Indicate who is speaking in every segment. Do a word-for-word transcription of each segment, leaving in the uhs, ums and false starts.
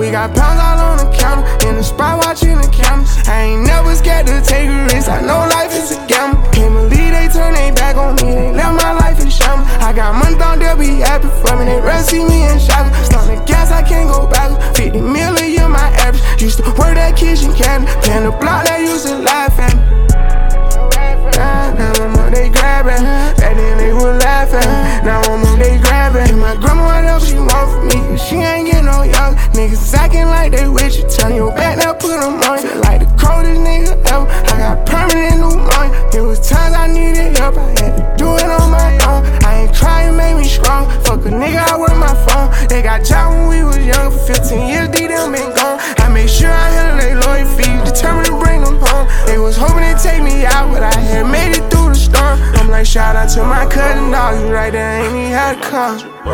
Speaker 1: We got pounds all on the counter, in the spot watching the cameras. I ain't never scared to take a risk, I know life is a gamble. Can't believe they turn their back on me, they left my life in shambles. I got money, thought they'll be happy for me, they rather see me in shackles. Starting the gas, I can't go back. fifty million my average. Used to work that kitchen cabinet, playing the block that used to laugh at me. Now, now I'm on, they grabbing. Back then they were laughing. Now I'm on, they grabbing. My grandma, what else she want from me? Cause she ain't getting no young. Niggas acting like they with you. Turn your back, now put them on. Feel like the coldest nigga ever. I got permanent new money. There was times I needed help, I had to do it on my own. I ain't trying, made me strong. Fuck a nigga, I work my phone. They got job when we was young. For fifteen years, D them been gone. I made sure I handle they lawyer fees, determined to bring them home. They was hoping to take me out, but I had made it through the storm. I'm like, shout out to my cousin dog, you right there, ain't even had to come.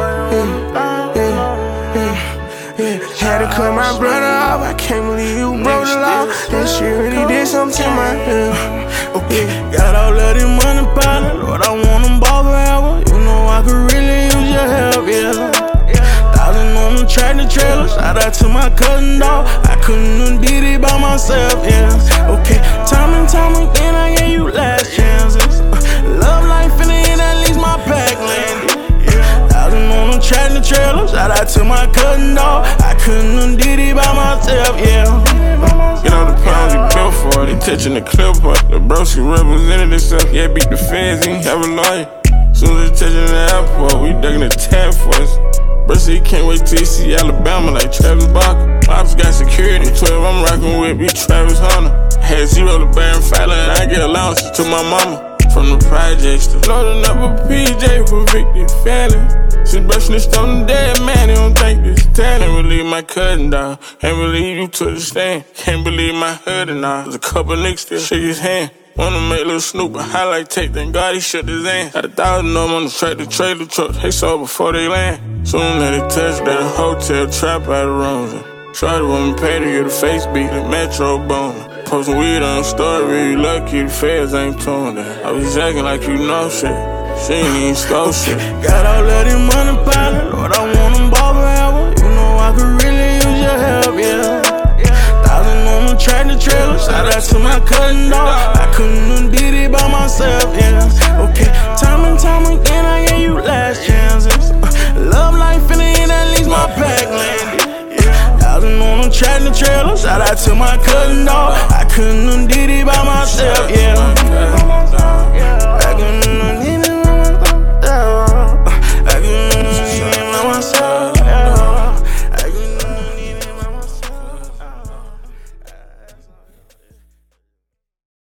Speaker 1: Yeah, yeah, yeah. Yeah, had to cut my brother off, I can't believe you broke the law. That shit really did something to my head.
Speaker 2: Okay, got all of this money piling, Lord, I want them ball forever. You know I could really use your help, yeah. Thousand on the tractor trailer, shout out to my cousin dog. I couldn't have did it by myself, yeah. Okay, time and time again I gave you last chances. Love life in the end, at least my pack landed. Thousand on the tractor trailer, shout out to my cousin dog. I couldn't have did it by myself, yeah.
Speaker 3: You know the pounds he built for, they touching the clip up. The broski represented himself, yeah, beat the feds, he ain't have a lawyer. Soon as they touching the airport, we ducking the task force. Bro said he can't wait till he see Alabama like Travis Barker. Ops got security, twelve I'm rockin' with, be Travis Hunter. Had zero to bear and fat, and I get allowances to my mama. From the projects to loading up a P J for Victor Fallon. Since brushing the stone the dead man, they don't think this talent. Can't believe my cousin dog, can't believe you took the stand. Can't believe my hood and all. There's a couple niggas that shook his hand. Wanna make little Snoop a highlight tape, thank God he shook his hand. Had a thousand of them on the tractor trailer truck, they saw before they land. Soon as they touched that hotel, trap out of rooms. Try to woman pay to get a face beat, the Metro bone. Posting weed on the story, you lucky the feds ain't tuned in. I was acting like you know shit, she ain't even score shit.
Speaker 2: Got all of this money piling, Lord, I want them ball forever. You know I could really use your help, yeah. Thousand on the tractor trailer, shout out to my cousin dog. I couldn't have did it by myself, yeah. Okay, time and time again I gave you last chances. Love life in the end, at least my pack landed. Thousand on the tractor trailer, shout out to my cousin dog. I couldn't have did it by myself, yeah.